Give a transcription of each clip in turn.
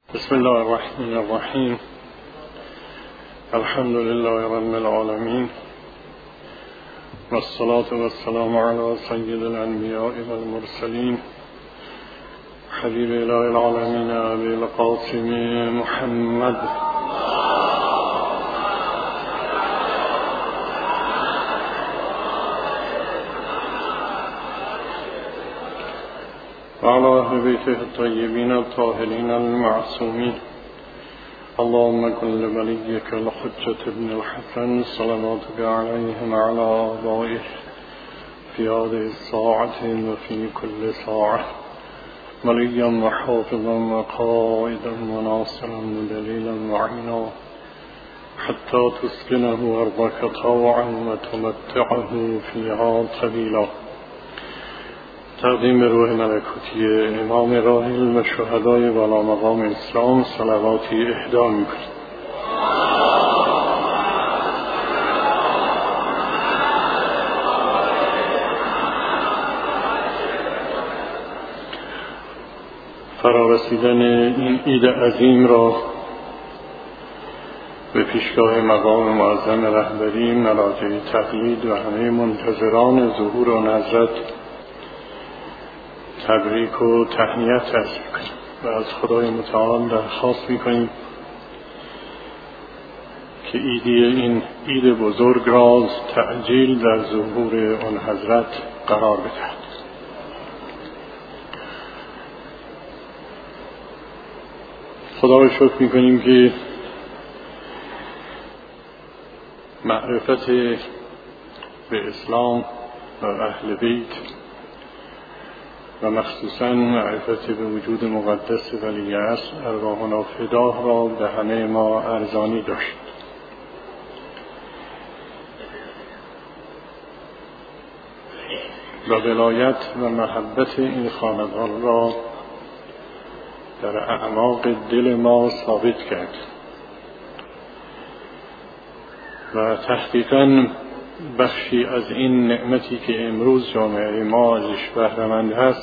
بسم الله الرحمن الرحیم. الحمد لله رب العالمین والصلاة والسلام علی سید الانبیاء والمرسلین حبیب اله العالمین ابی القاسم محمد وعلى أهل بيته الطيبين الطاهرين المعصومين. اللهم كن لوليك الحجة ابن الحسن صلواتك عليهم وعلى آبائه في هذه الساعة وفي كل ساعة وليا وحافظا وقائدا وناصرا ودليلا وعينا حتى تسكنه أرضك طوعا وتمتعه فيها طويلا. تقدیم روح ملکوتی امام راحل و شهدای بالا مقام اسلام صلواتی اهدا می‌کنیم. فرارسیدن این عید عظیم را به پیشگاه مقام معظم رهبری، مراجع تقلید و همه منتظران ظهور آن حضرت تبریک و تهنیت عرض می‌کنیم و از خدای متعال درخواست می‌کنیم که این عید بزرگ را تعجیل در ظهور آن حضرت قرار بدهد. خدا را شکر می‌کنیم که معرفت به اسلام و اهل بیت و مخصوصاً معرفت به وجود مقدس ولی اصل ارواحنا فداه را به همه ما ارزانی داشت و ولایت و محبت این خاندان را در اعماق دل ما ثابت کرد و تحقیقاً بخشی از این نعمتی که امروز جامعه ما ازش بهره‌مند هست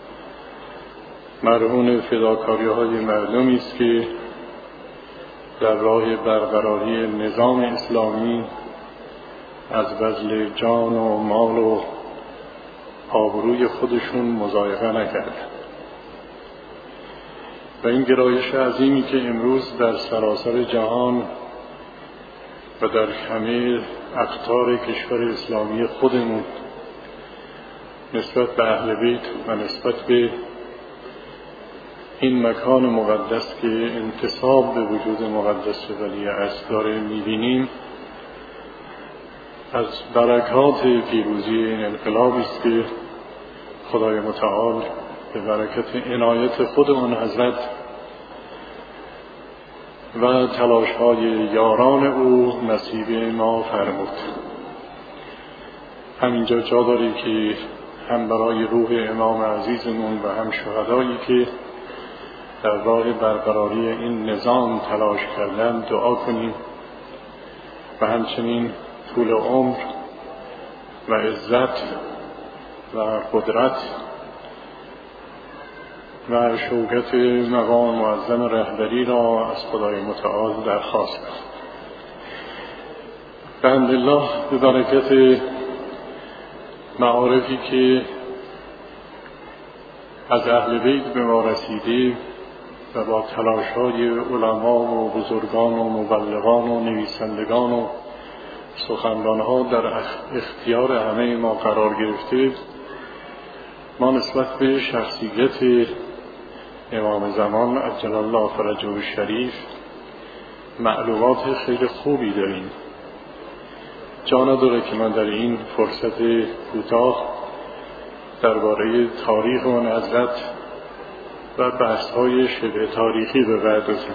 مرهون فداکاری‌های مردمی است که در راه برقراری نظام اسلامی از بذل جان و مال و آبروی خودشون مضایقه نکردند و این گرایش عظیمی که امروز در سراسر جهان و در همه اقطار کشور اسلامی خودمون نسبت به اهل بیت و نسبت به این مکان مقدس که انتساب به وجود مقدس ولی اصل داره می‌بینیم از برکات پیروزی این انقلابی است که خدای متعال به برکت عنایت خود آن حضرت و تلاش‌های یاران او نصیب ما فرمود. همینجا جا داری که هم برای روح امام عزیزمون و هم شهدایی که در راه برقراری این نظام تلاش کردن دعا کنیم و همچنین طول عمر و عزت و قدرت و شوکت مقام معظم رهبری را از خدای متعال درخواست کنیم. بحمدالله به برکت معارفی که از اهل بیت به ما رسیده و با تلاش‌های علما و بزرگان و مبلغان و نویسندگان و سخنران‌ها در اختیار همه ما قرار گرفته، ما نسبت به شخصیت امام زمان عجل الله فرجه الشریف معلومات خیلی خوبی داریم. جا نداره که من در این فرصت کوتاه درباره تاریخ آن حضرت و بحث‌های شبه تاریخی بپردازم.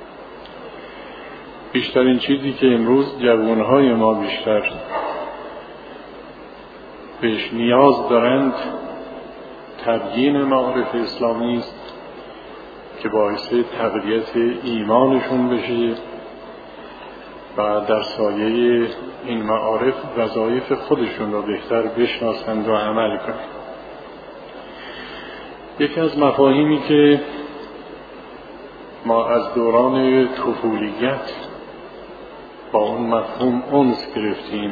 بیشترین چیزی که امروز جوانهای ما بیشتر بهش نیاز دارند تبیین معارف اسلامی است که باعث تقویت ایمانشون بشه و در سایه این معارف وظایف خودشون رو بهتر بشناسند و عمل کنند. یکی از مفاهیمی که ما از دوران طفولیت با اون مفهوم انس گرفتیم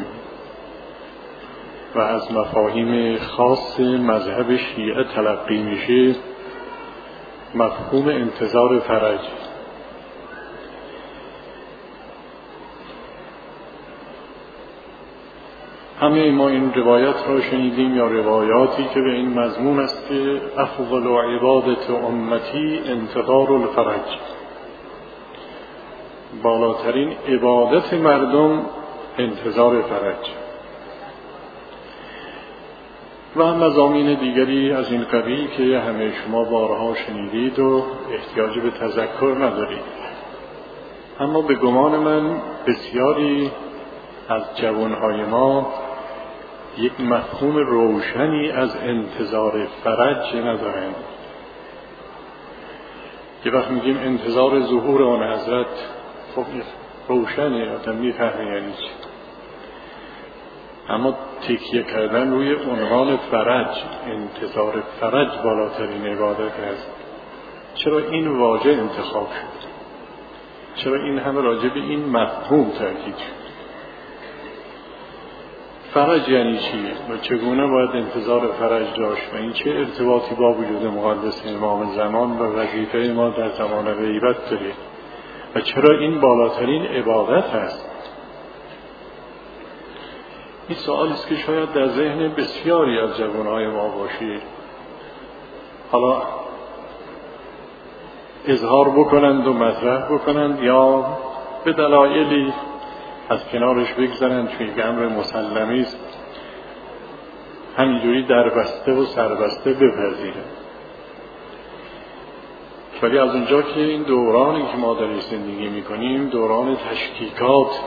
و از مفاهیم خاص مذهب شیعه تلقی میشه مفهوم انتظار فرج. همه ما این روایت را شنیدیم یا روایاتی که به این مضمون است که افضل عبادت امتی انتظار الفرج، بالاترین عبادت مردم انتظار فرج. و مضامین دیگری از این قبیل که همه شما بارها شنیدید و احتیاج به تذکر ندارید. اما به گمان من بسیاری از جوانهای ما یک مفهوم روشنی از انتظار فرج ندارند. که وقت میگیم انتظار ظهور آن حضرت، خب روشنه، آدم میفهمه یعنی چی. اما تکیه کردن روی عنوان فرج، انتظار فرج بالاترین عبادت است. چرا این واژه انتخاب شد؟ چرا این همه راجع به این مفهوم تاکید شد؟ فرج یعنی چی و چگونه باید انتظار فرج داشت و این چه ارتباطی با وجود مقدس امام زمان و وظیفه ما در زمان غیبت داره و چرا این بالاترین عبادت است؟ این سوالی است که شاید در ذهن بسیاری از جوانهای ما باشه. حالا اظهار بکنند و مطرح بکنند یا به دلایلی از کنارش بگذارند، چون یک امر مسلمی است، همینجوری دربسته و سربسته بپذیرند. ولی از اونجا که این دورانی که ما در زندگی میکنیم دوران تشکیکات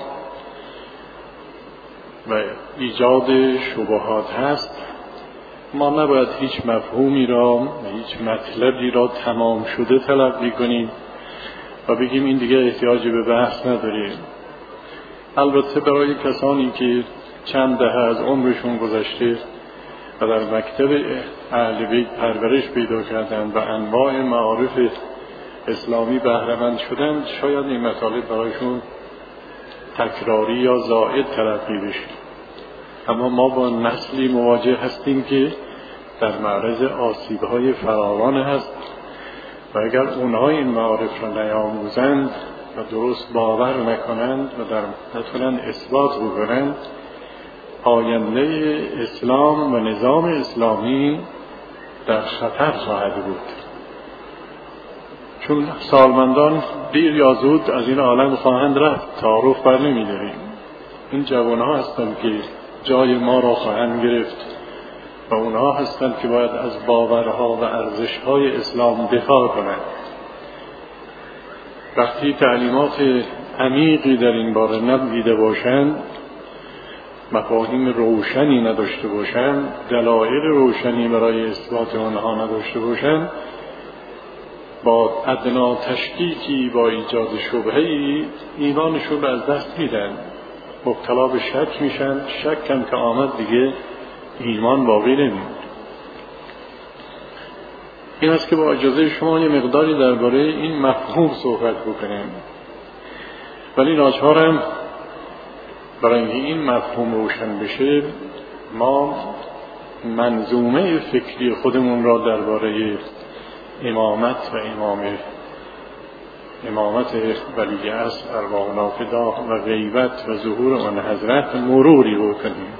و ایجاد شبهات هست، ما نباید هیچ مفهومی را هیچ مطلبی را تمام شده تلقی کنیم و بگیم این دیگه احتیاجی به بحث نداره. البته برای کسانی که چند دهه از عمرشون گذشته و در مکتب اهل بیت پرورش پیدا کردند و انواع معارف اسلامی بهره‌مند شدند، شاید این مطالب برایشون تکراری یا زائد تلقی بشه. اما ما با نسلی مواجه هستیم که در معرض آسیب‌های فراوان هست و اگر اونها این معارف را نیاموزند و درست باور نکنند و نتونن اثبات بکنند، آینده اسلام و نظام اسلامی در خطر خواهد بود. چون سالمندان دیر یا زود از این عالم خواهند رفت، تعارف بر نمی‌داریم. این جوان‌ها هستند که جای ما را خواهند گرفت و اونها هستند که باید از باورها و ارزش‌های اسلام دفاع کنند. وقتی تعلیمات عمیقی در این باره ندیده باشند، مفاهیم روشنی نداشته باشند، دلایل روشنی برای اثبات آنها نداشته باشند، با ادنا تشکیکی، با ایجاد شبهه‌ای ایمانشون را از دست میدن، مبتلا به شک میشن. شک هم که آمد دیگه ایمان باقی نمیمونه. این است که با اجازه شما یه مقداری درباره این مفهوم صحبت بکنیم. ولی ناچارم برای اینکه این مفهوم روشن بشه ما منظومه فکری خودمون را درباره امامت و امامت ولی عصر ارواح نافدا و غیبت و ظهور آن حضرت مروری بکنیم.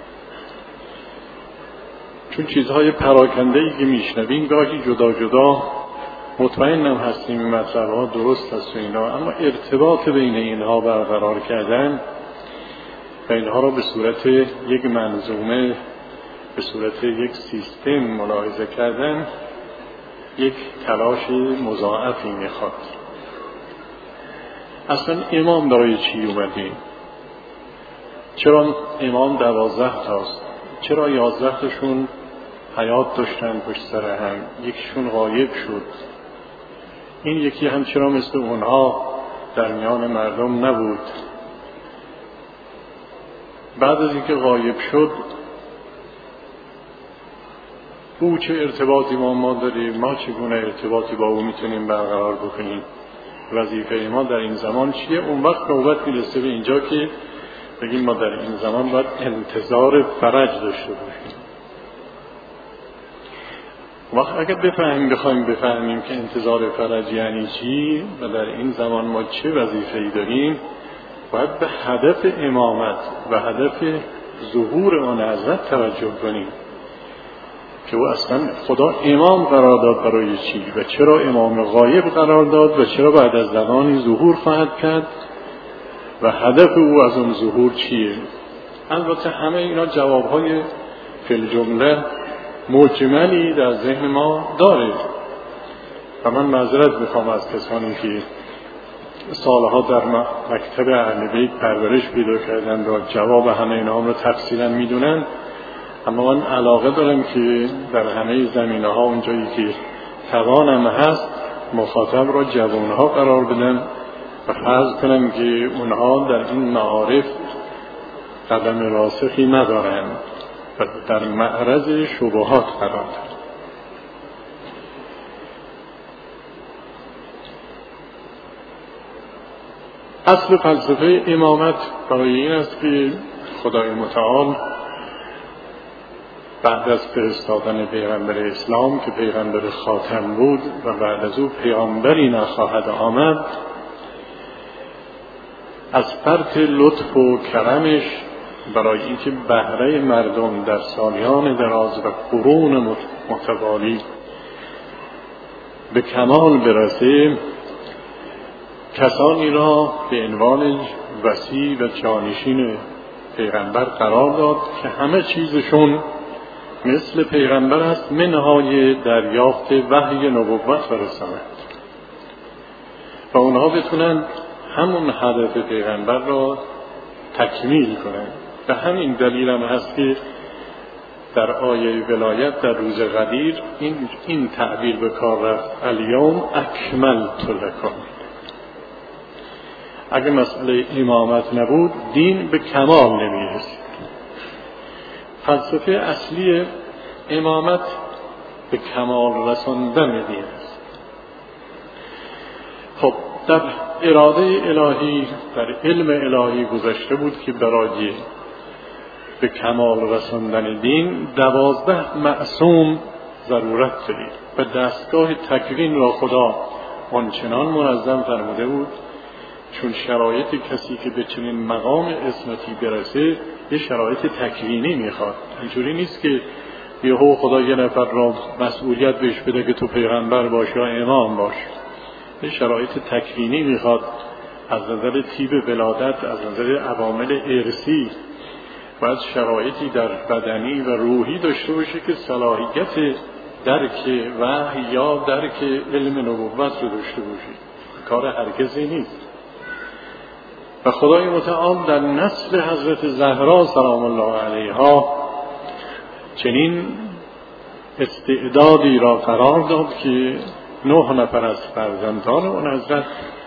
چون چیزهای پراکنده‌ای که میشنویم گاهی جدا جدا مطمئنم هستیم این مطلب‌ها درست است و اینا، اما ارتباط بین اینها برقرار کردن و اینها را به صورت یک منظومه، به صورت یک سیستم ملاحظه کردن یک تلاش مضاعفی میخواد. اصلا امام برای چی اومده؟ چرا امام 12 تاست؟ چرا 11 تاشون حیات داشتن پشت سر هم، یکیشون غایب شد؟ این یکی هم چرا مثل اونها در میان مردم نبود؟ بعد از اینکه غایب شد او چه ارتباطی با ما داریم؟ ما چگونه ارتباطی با او میتونیم برقرار بکنیم؟ وظیفه ما در این زمان چیه، اون وقت نوبت میرسه به اینجا که بگیم ما در این زمان باید انتظار فرج داشته باشیم. وقت اگر بخوایم بفهمیم که انتظار فرج یعنی چی و در این زمان ما چه وظیفه‌ای داریم، باید به هدف امامت و هدف ظهور آن حضرت توجه کنیم که او اصلا خدا امام قرار داد برای چی و چرا امام غایب قرار داد و چرا بعد از زمانی ظهور خواهد کرد و هدف او از اون ظهور چیه. البته همه اینا جوابهای فی الجمله مجملی در ذهن ما داره و من معذرت میخوام از کسانی که سالها در مکتب اهل بیت پرورش پیدا کردن و جواب همه اینا هم رو تفصیلا میدونن، اما من علاقه دارم که در همه زمینه ها اونجایی که توانم هست مخاطب را جوانها قرار بدم و فرض کنم که اونها در این معارف قدم راسخی ندارن و در معرض شبهات قرار دارن. اصل فلسفه امامت برای این است که خدای متعال بعد از فرستادن پیغمبر اسلام که پیغمبر خاتم بود و بعد از او پیغمبری نخواهد آمد، از فرط لطف و کرمش برای اینکه بهره مردم در سالیان دراز و قرون متوالی به کمال برسه، کسانی را به عنوان وصی و جانشین پیغمبر قرار داد که همه چیزشون مثل پیغمبر است منهای دریافت وحی نبوت و رسالت و اونها بتونن همون هدف پیغمبر را تکمیل کنن. به همین دلیل هم هست که در آیه ولایت در روز قدیر این تعبیر به کار رفت: الیوم اکملت لکم. اگه مسئله امامت نبود دین به کمال نمی‌رسید. فلسفه اصلی امامت به کمال رساندن دین است. خب در اراده الهی، در علم الهی گذشته بود که برای به کمال رساندن دین 12 معصوم ضرورت دارید و دستگاه تکوین را خدا آنچنان منظم فرموده بود چون شرایط کسی که به چنین مقام عصمتی برسه یه شرایط تکوینی میخواد. اینجوری نیست که یهو خدا یه نفر را مسئولیت بهش بده که تو پیغمبر باش یا امام باش. یه شرایط تکوینی میخواد از نظر تیب ولادت، از نظر عوامل ارثی، باید شرایطی در بدنی و روحی داشته باشه که صلاحیت درک وحی یا درک علم نبوت رو داشته باشه. کار هر کسی نیست. و خدای متعال در نسل حضرت زهرا سلام الله علیها چنین استعدادی را قرار داد که 9 نفر از فرزندان اون حضرت،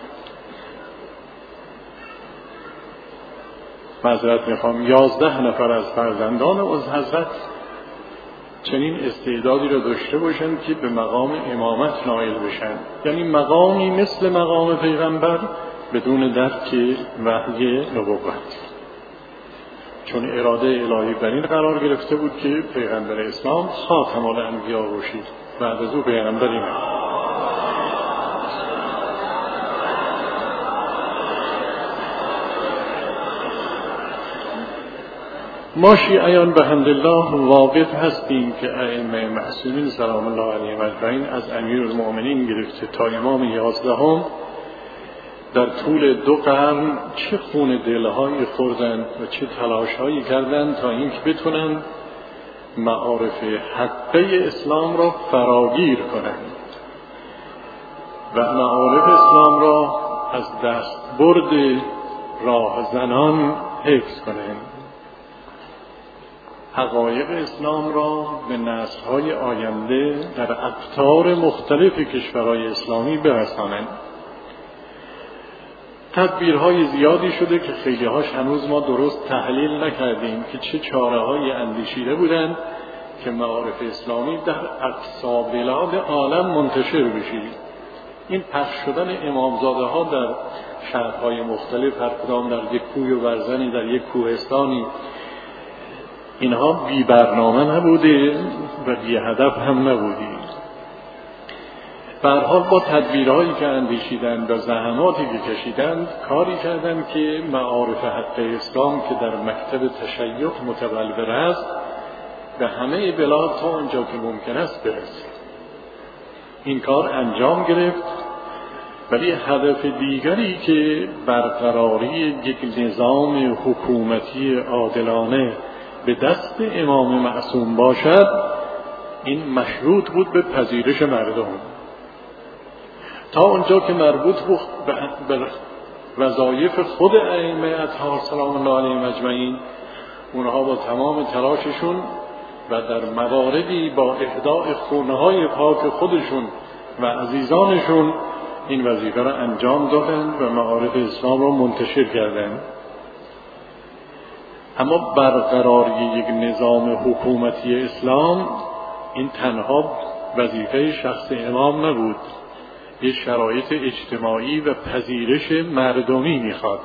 معذرت میخوام 11 نفر از فرزندان اون حضرت چنین استعدادی را داشته باشند که به مقام امامت نائل بشن، یعنی مقامی مثل مقام پیغمبر بدون درک وحی نبوت. چون اراده الهی بر این قرار گرفته بود که پیغمبر اسلام خاتم الانبیا باشید، بعد از او پیغمبری نه. ما شیعیان به حمدالله واقف هستیم که ائمه معصومین سلام الله علیهم اجمعین از امیرالمؤمنین گرفته تا امام 11 در طول 2 قرن چه خون دلهایی خوردن و چه تلاشهایی کردن تا اینکه بتونن معارف حقه اسلام را فراگیر کنند و معارف اسلام را از دست برد راهزنان حفظ کنند، حقایق اسلام را به نسل‌های آینده در اقطار مختلف کشورهای اسلامی برسانند. تدبیرهای زیادی شده که خیلی هاش هنوز ما درست تحلیل نکردیم که چه چاره‌های اندیشیده بودند که معارف اسلامی در اقصا بلاد عالم منتشر بشه. این پخش شدن امامزاده ها در شهرهای مختلف، هر کدام در یک کوی و برزنی، در یک کوهستانی، اینها بی برنامه نبوده و بی هدف هم نبوده. به هر حال با تدبیرهایی که اندیشیدند و زحماتی که کشیدند کاری کردند که معارف حق اسلام که در مکتب تشیع متبلور است به همه بلاد تا اونجا که ممکن است برسه. این کار انجام گرفت، ولی هدف دیگری که برقراری یک نظام حکومتی عادلانه به دست امام معصوم باشد، این مشروط بود به پذیرش مردم. تا اونجا که مربوط بود به وظایف خود ائمه اطهار سلام الله علیهم اجمعین، اونها با تمام تلاششون و در مواردی با اهداء خونه‌های پاک خودشون و عزیزانشون این وظیفه را انجام دادند و معارف اسلام را منتشر کردند. اما برقراری یک نظام حکومتی اسلام این تنها وظیفه شخص امام نبود، یه شرایط اجتماعی و پذیرش مردمی میخواد.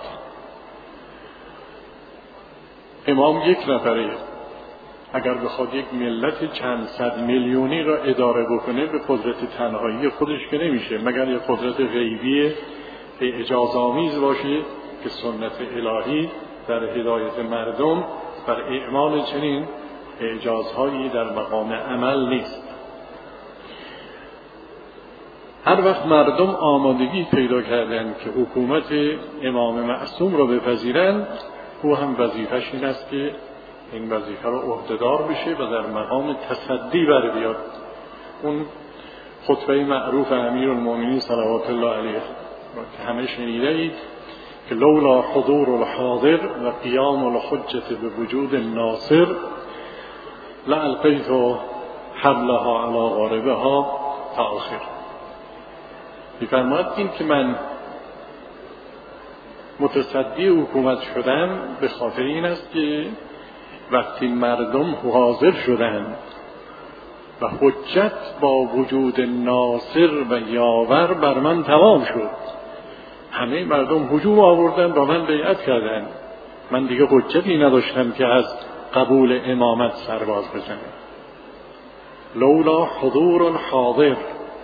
امام یک نفره، اگر بخواد یک ملت چند صد میلیونی را اداره بکنه به قدرت تنهایی خودش که نمیشه، مگر یک قدرت غیبی اعجازآمیز باشه که سنت الهی در هدایت مردم بر اعمال چنین اعجازهایی در مقام عمل نیست. هر وقت مردم آمادگی پیدا کردند که حکومت امام معصوم را بپذیرند، او هم وظیفه‌اش این است که این وظیفه را عهده‌دار بشه و در مقام تصدی بر بیاد. اون خطبه معروف امیرالمومنین صلوات الله علیه که همه شنیدید که لولا حضور الحاضر و قیام الحجة به وجود الناصر لألقیت حبلها علی غاربها تا آخر. می‌فرماید این که من متصدی حکومت شدم به خاطر این است که وقتی مردم حاضر شدند و حجت با وجود ناصر و یاور بر من تمام شد، همه مردم هجوم آوردن با من بیعت کردند، من دیگه حجتی نداشتم که از قبول امامت سرباز بزنم. لولا حضور الحاضر،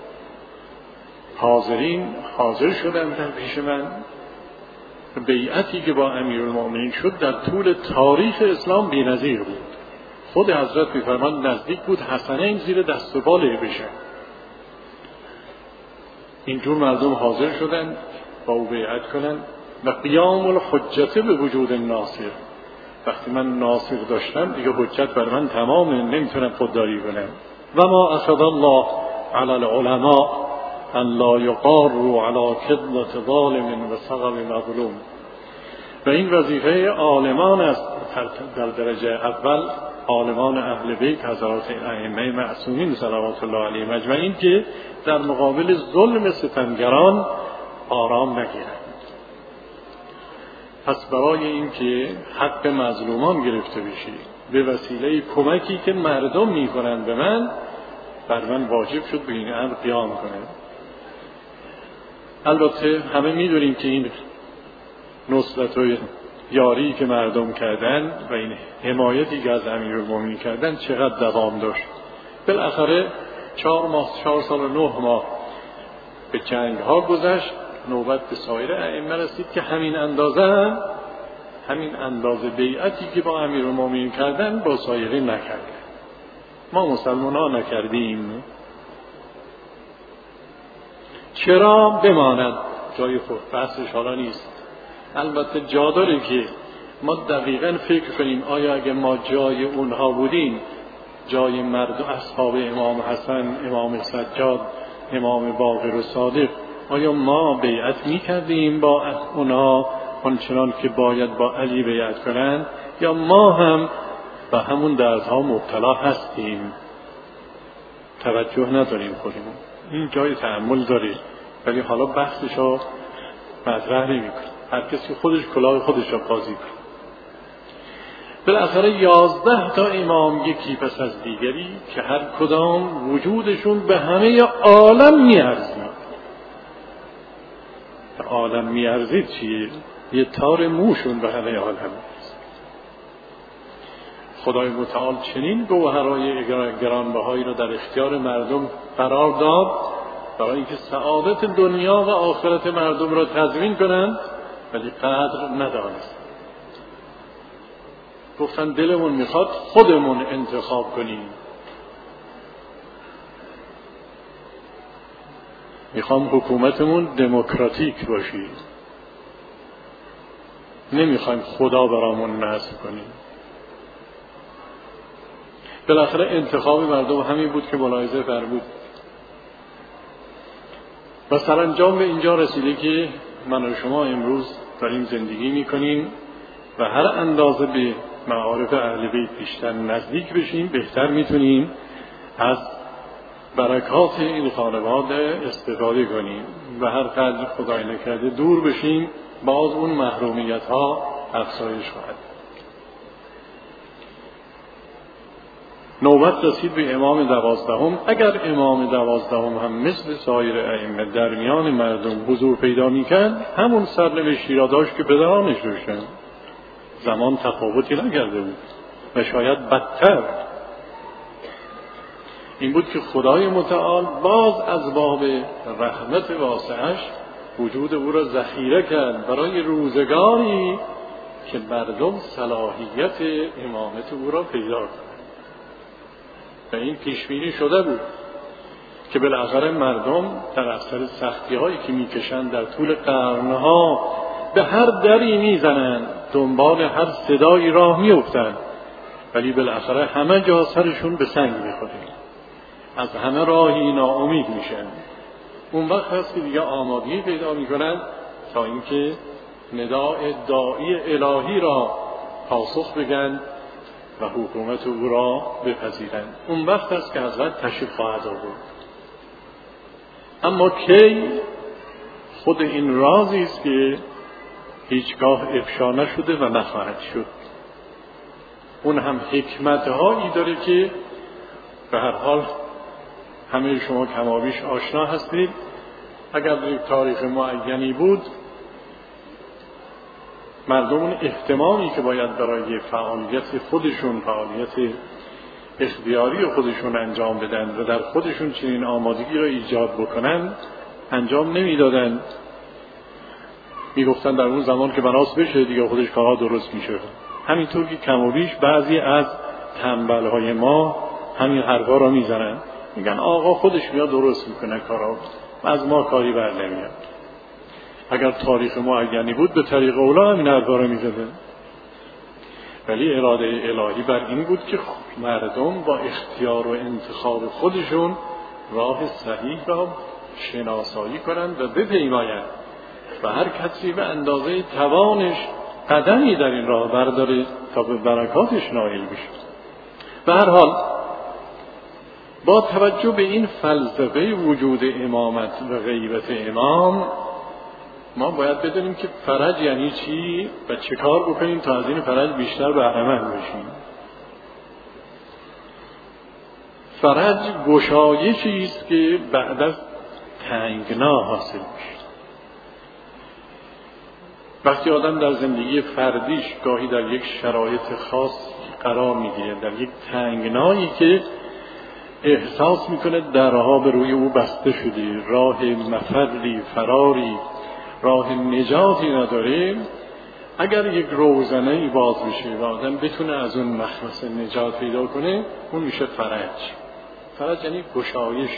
حاضرین حاضر شدند در پیش من. بیعتی که با امیرالمومنین شد در طول تاریخ اسلام بی‌نظیر بود. خود حضرت می‌فرماند نزدیک بود حسنین زیر دست و باله بشن. اینجور مردم حاضر شدند با او بیعت کنند و قیام الحجة به وجود ناصر، وقتی من ناصر داشتم دیگه حجت بر من تمامه، نمیتونم خودداری کنم. و ما اخذ الله علی العلماء ان لا یقاروا علی کذبة ظالم و سقم مظلوم. و این وظیفه عالمان است در درجه اول، عالمان اهل بیت حضرات ائمه معصومین صلوات الله علیهم اجمعین که در مقابل ظلم ستمگران آرام نگیرند. پس برای این که حق مظلومان گرفته بشه به وسیله کمکی که مردم میکنند به من، بر من واجب شد به این امر قیام کنم. البته همه میدونیم که این نصرت و یاری که مردم کردن و این حمایتی که از امیرالمومنین کردن چقدر دوام داشت. بالاخره 4 سال و 9 ماه به جنگ ها گذشت، نوبت به سایر ائمه رسید که همین اندازه بیعتی که با امیرالمومنین کردن با سایرین نکردن. ما مسلمان ها نکردیم. چرا بماند جای خود؟ بحثش حالا نیست. البته جا داره که ما دقیقاً فکر کنیم آیا اگه ما جای اونها بودیم، جای مردم اصحاب امام حسن، امام سجاد، امام باقر و صادق، آیا ما بیعت میکردیم با اونها آنچنان که باید با علی بیعت کنند، یا ما هم به همون دردها مبتلا هستیم؟ توجه نداریم خودمون. این جای تأمل داره، ولی حالا بحثشو مطرح نمی‌کنیم. هر کسی خودش کلاه خودش رو قاضی کنه. بالاخره 11 تا امام یکی پس از دیگری که هر کدام وجودشون به همه عالم میارزید، عالم میارزید چیه؟ یه تار موشون به همه عالم است. خدای متعال چنین گوهرهای گرانبهایی را در اختیار مردم قرار داد برای اینکه سعادت دنیا و آخرت مردم را تضمین کنند، ولی قدر ندانست. گفتن دلمون میخواد خودمون انتخاب کنیم، میخوام حکومتمون دموکراتیک باشی، نمیخوایم خدا برامون نصب کنیم. بالاخره انتخاب مردم همین بود که ملاحظه فرمود و سرانجام به اینجا رسیده که من و شما امروز داریم زندگی میکنیم و هر اندازه به معارف اهل بیت بیشتر نزدیک بشیم بهتر میتونیم از برکات این خانواده استفاده کنیم و هر قدر خدای نکرده دور بشیم باز اون محرومیت ها افزایش خواهد. نوبت رسید به امام 12. اگر امام 12 هم مثل سایر ائمه در میان مردم حضور پیدا میکرد، همون سرنوشتی را داشت که پدرانش داشتن. زمان تفاوتی نکرده بود و شاید بدتر. این بود که خدای متعال باز از باب رحمت واسعش وجود او را ذخیره کرد برای روزگاری که مردم صلاحیت امامت او را پیدا کنند. و این پیشبینی شده بود که بالاخره مردم در اثر سختی هایی که میکشند در طول قرنها به هر دری میزنند، دنبال هر صدایی راه میافتند، ولی بالاخره همه جا سرشون به سنگ میخوره، از همه راهی ناامید میشن. اون وقت هست که دیگه آمادگی پیدا میکنند تا اینکه نداء داعی الهی را پاسخ بگن و حکومت او را بپذیرند. اون وقت است که حضرت تشریف خواهد آورد. اما کی؟ خود این رازی است که هیچگاه افشا نشده و نخواهد شد. اون هم حکمت‌هایی داره که به هر حال همه شما کمابیش آشنا هستید. اگر در یک تاریخ معینی بود مردم اون اهتمامی که باید برای فعالیت خودشون، فعالیت اختیاری خودشون انجام بدن و در خودشون چنین آمادگی را ایجاد بکنن انجام نمیدادن. میگفتن در اون زمان که بناس بشه دیگه خودش کارها درست میشه. همینطور که کم و بیش بعضی از تنبلهای ما همین حرفا را میزنن، میگن آقا خودش میاد درست میکنه کارا و از ما کاری بر نمیاد. اگر تاریخ معینی بود به طریق اولا همین حرفا را میزدن، ولی اراده الهی بر این بود که مردم با اختیار و انتخاب خودشون راه صحیح را شناسایی کنند و بپیمایند و هر کسی به اندازه توانش قدمی در این راه برداره تا به برکاتش نائل بشه. به هر حال با توجه به این فلسفه وجود امامت و غیبت امام ما باید بدونیم که فرج یعنی چی و چه کار بکنیم تا از این فرج بیشتر بهره‌مند بشیم. فرج گشایشی است که بعد از تنگنا حاصل میشه. وقتی آدم در زندگی فردیش گاهی در یک شرایط خاص قرار میگیره، در یک تنگنایی که احساس میکنه درها به روی او بسته شده، راه مفری، فراری، راه نجاتی نداره، اگر یک روزنه‌ای باز بشه و آدم بتونه از اون مخمصه نجات پیدا کنه، اون میشه فرج. فرج یعنی گشایش.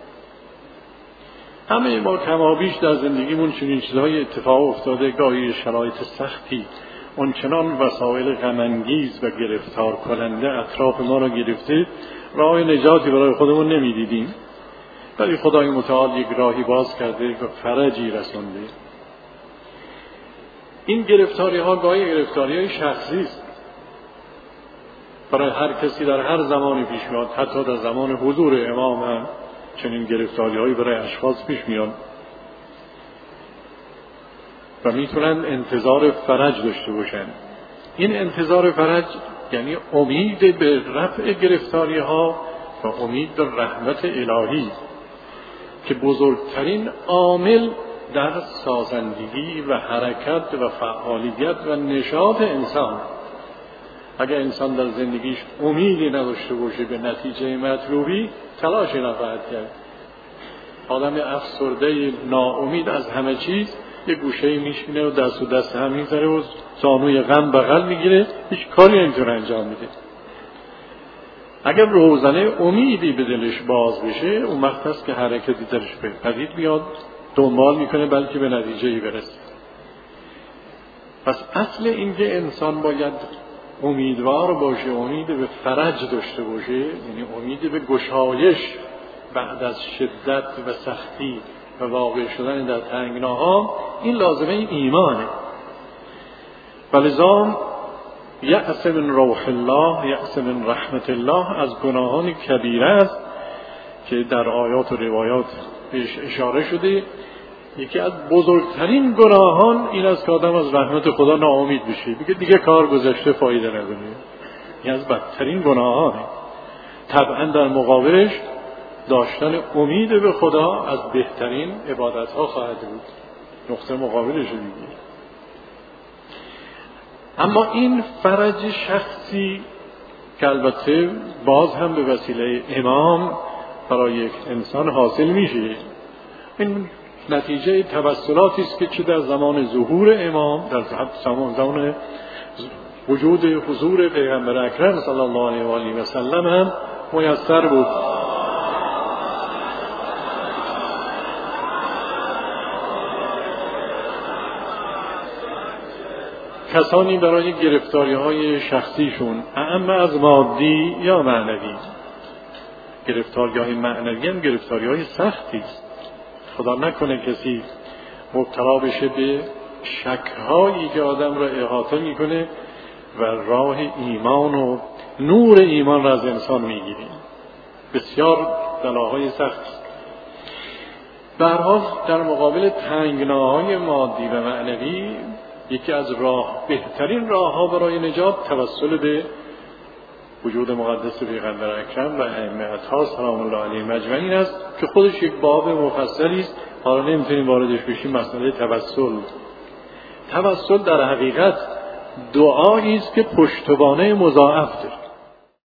همه ما کمابیش در زندگیمون چنین چیزهای اتفاق افتاده، گاهی شرایط سختی اونچنان وسایل غم‌انگیز و گرفتار کننده اطراف ما را گرفته، راه نجاتی برای خودمون نمیدیدیم، ولی خدای متعال یک راهی باز کرده و فرجی رسونده. این گرفتاری ها گاهی گرفتاری های شخصی است، برای هر کسی در هر زمانی پیش میاد. حتی در زمان حضور امام هم چنین گرفتاری هایی برای اشخاص پیش میاد و میتونن انتظار فرج داشته باشن. این انتظار فرج یعنی امید به رفع گرفتاری ها و امید به رحمت الهی که بزرگترین عامل در سازندگی و حرکت و فعالیت و نشاط انسان. اگر انسان در زندگیش امیدی نداشته باشه به نتیجه مطلوبی، تلاشی نخواهد کرد. آدم افسرده ناامید از همه چیز یه گوشه میشینه و دست هم میذاره و زانوی غم بغل میگیره، هیچ کاری نمیتونه انجام میده. اگر روزنه امیدی به دلش باز بشه، اون وقت هست که حرکتی درش پدید میاد، دنبال میکنه بلکه به نتیجه‌ای برسه. پس اصل این که انسان باید امیدوار باشه، امید به فرج داشته باشه، یعنی امید به گشایش بعد از شدت و سختی و واقع شدن در تنگناها، این لازمه ایمانه. ولذا یأس من روح الله، یأس من رحمت الله، از گناهان کبیره است که در آیات و روایات بهش اشاره شده. یکی از بزرگترین گناهان این است که آدم از رحمت خدا ناامید بشه، بگه دیگه کار گذشته فایده نداره. این از بدترین گناهانه. طبعا در مقابلش داشتن امید به خدا از بهترین عبادت‌ها خواهد بود. نقطه مقابلش دیگه. اما این فرج شخصی که البته باز هم به وسیله امام برای یک انسان حاصل میشه، این نتیجه توسلاتی است که چه در زمان ظهور امام، در زمان وجود حضور پیغمبر اکرم صلی الله علیه و آله و سلم هم میسر بود. کسانی برای گرفتاری‌های شخصیشون، اعم از مادی یا معنوی، گرفتاری‌های معنوی هم گرفتاری‌های سختی است. خدا نکنه کسی مبتلا بشه به شک‌هایی که آدم را احاطه می‌کنه و راه ایمان و نور ایمان را از انسان می‌گیره. بسیار بلاهای سخت. به هر حال در مقابل تنگناهای مادی و معنوی، یکی از بهترین راه‌ها برای نجات توسل به وجود مقدس پیغمبر اکرم و ائمه اطهار سلام الله علیهم اجمعین است که خودش یک باب مفصلی است. حالا نمیتونیم واردش بشیم. مسئله توسل در حقیقت دعایی است که پشتوانه مضاعف داره.